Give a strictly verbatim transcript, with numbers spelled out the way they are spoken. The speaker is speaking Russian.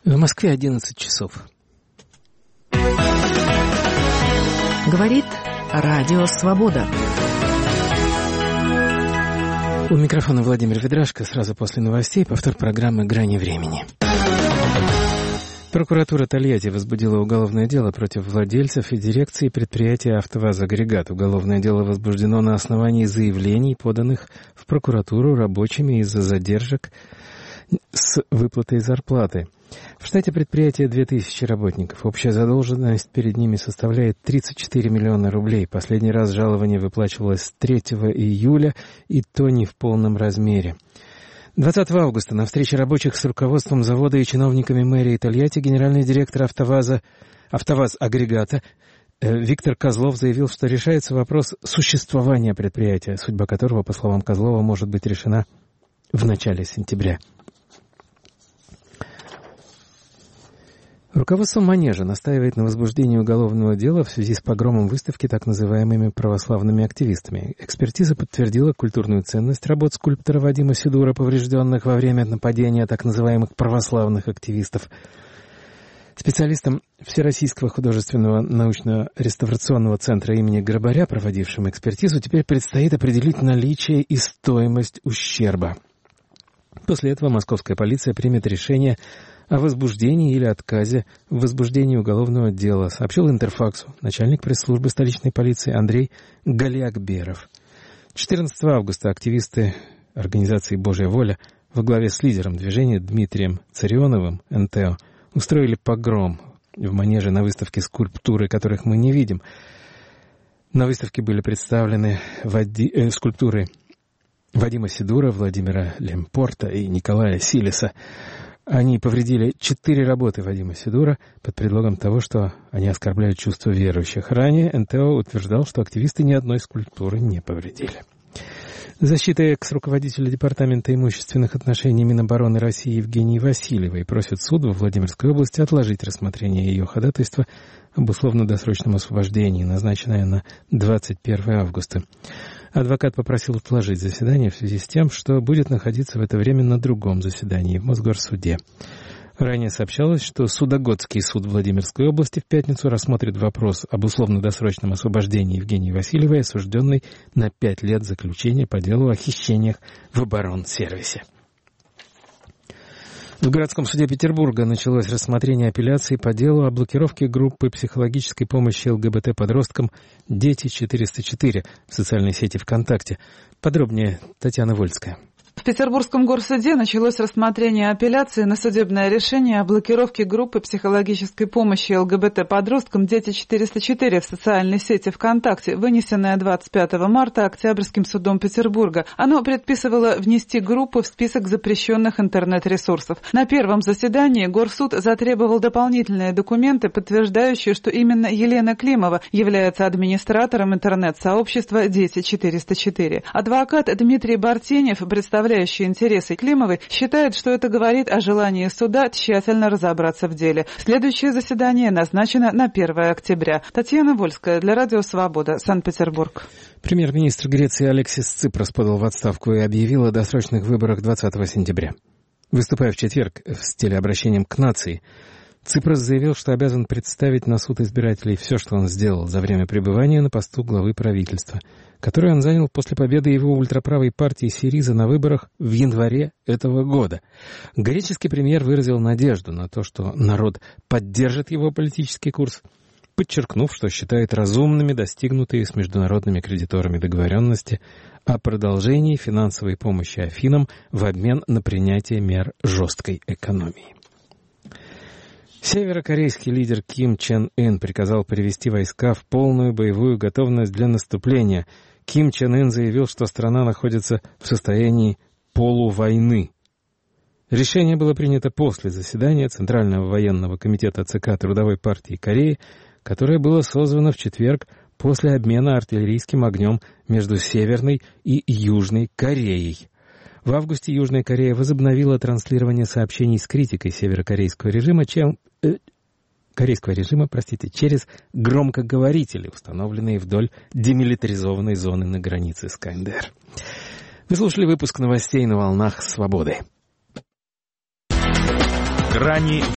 В Москве одиннадцать часов. Говорит Радио Свобода. У микрофона Владимир Ведрашко. Сразу после новостей повтор программы «Грани времени». Прокуратура Тольятти возбудила уголовное дело против владельцев и дирекции предприятия «АвтоВАЗ-Агрегат». Уголовное дело возбуждено на основании заявлений, поданных в прокуратуру рабочими из-за задержек с выплатой зарплаты. В штате предприятия две тысячи работников. Общая задолженность перед ними составляет тридцать четыре миллиона рублей. Последний раз жалование выплачивалось третьего июля, и то не в полном размере. двадцатого августа на встрече рабочих с руководством завода и чиновниками мэрии Тольятти генеральный директор «АвтоВАЗа», «АвтоВАЗ-Агрегата» Виктор Козлов заявил, что решается вопрос существования предприятия, судьба которого, по словам Козлова, может быть решена в начале сентября. Руководство «Манежа» настаивает на возбуждении уголовного дела в связи с погромом выставки так называемыми православными активистами. Экспертиза подтвердила культурную ценность работ скульптора Вадима Сидура, поврежденных во время нападения так называемых православных активистов. Специалистам Всероссийского художественного научно-реставрационного центра имени Грабаря, проводившим экспертизу, теперь предстоит определить наличие и стоимость ущерба. После этого московская полиция примет решение о возбуждении или отказе в возбуждении уголовного дела, сообщил Интерфаксу начальник пресс-службы столичной полиции Андрей Галиакберов. четырнадцатого августа активисты организации «Божья воля» во главе с лидером движения Дмитрием Царионовым, эн тэ о, устроили погром в Манеже на выставке скульптуры, которых мы не видим. На выставке были представлены Вади... э, скульптуры Вадима Сидура, Владимира Лемпорта и Николая Силиса. Они повредили четыре работы Вадима Сидура под предлогом того, что они оскорбляют чувства верующих. Ранее эн тэ о утверждал, что активисты ни одной скульптуры не повредили. Защита экс-руководителя Департамента имущественных отношений Минобороны России Евгении Васильевой просит суд во Владимирской области отложить рассмотрение ее ходатайства об условно-досрочном освобождении, назначенное на двадцать первого августа. Адвокат попросил отложить заседание в связи с тем, что будет находиться в это время на другом заседании в Мосгорсуде. Ранее сообщалось, что Судогодский суд Владимирской области в пятницу рассмотрит вопрос об условно-досрочном освобождении Евгении Васильевой, осужденной на пять лет заключения по делу о хищениях в оборонсервисе. В городском суде Петербурга началось рассмотрение апелляции по делу о блокировке группы психологической помощи эл гэ бэ тэ-подросткам «Дети четыреста четыре» в социальной сети ВКонтакте. Подробнее Татьяна Вольская. В Петербургском горсуде началось рассмотрение апелляции на судебное решение о блокировке группы психологической помощи эл гэ бэ тэ-подросткам «Дети четыреста четыре» в социальной сети ВКонтакте, вынесенное двадцать пятого марта Октябрьским судом Петербурга. Оно предписывало внести группу в список запрещенных интернет-ресурсов. На первом заседании горсуд затребовал дополнительные документы, подтверждающие, что именно Елена Климова является администратором интернет-сообщества «Дети четыреста четыре». Адвокат Дмитрий Бартенев, представляющий интересы Климовой, считает, что это говорит о желании суда тщательно разобраться в деле. Следующее заседание назначено на первого октября. Татьяна Вольская для Радио Свобода, Санкт-Петербург. Премьер-министр Греции Алексис Ципрос подал в отставку и объявил о досрочных выборах двадцатого сентября. Выступая в четверг с телеобращением к нации, Ципрос заявил, что обязан представить на суд избирателей все, что он сделал за время пребывания на посту главы правительства, который он занял после победы его ультраправой партии Сириза на выборах в январе этого года. Греческий премьер выразил надежду на то, что народ поддержит его политический курс, подчеркнув, что считает разумными достигнутые с международными кредиторами договоренности о продолжении финансовой помощи Афинам в обмен на принятие мер жесткой экономии. Северокорейский лидер Ким Чен Ын приказал привести войска в полную боевую готовность для наступления. Ким Чен Ын заявил, что страна находится в состоянии полувойны. Решение было принято после заседания Центрального военного комитета ЦК Трудовой партии Кореи, которое было созвано в четверг после обмена артиллерийским огнем между Северной и Южной Кореей. В августе Южная Корея возобновила транслирование сообщений с критикой северокорейского режима, чем, э, корейского режима, простите, через громкоговорители, установленные вдоль демилитаризованной зоны на границе с ка эн дэ эр. Вы слушали выпуск новостей на волнах Свободы. Грани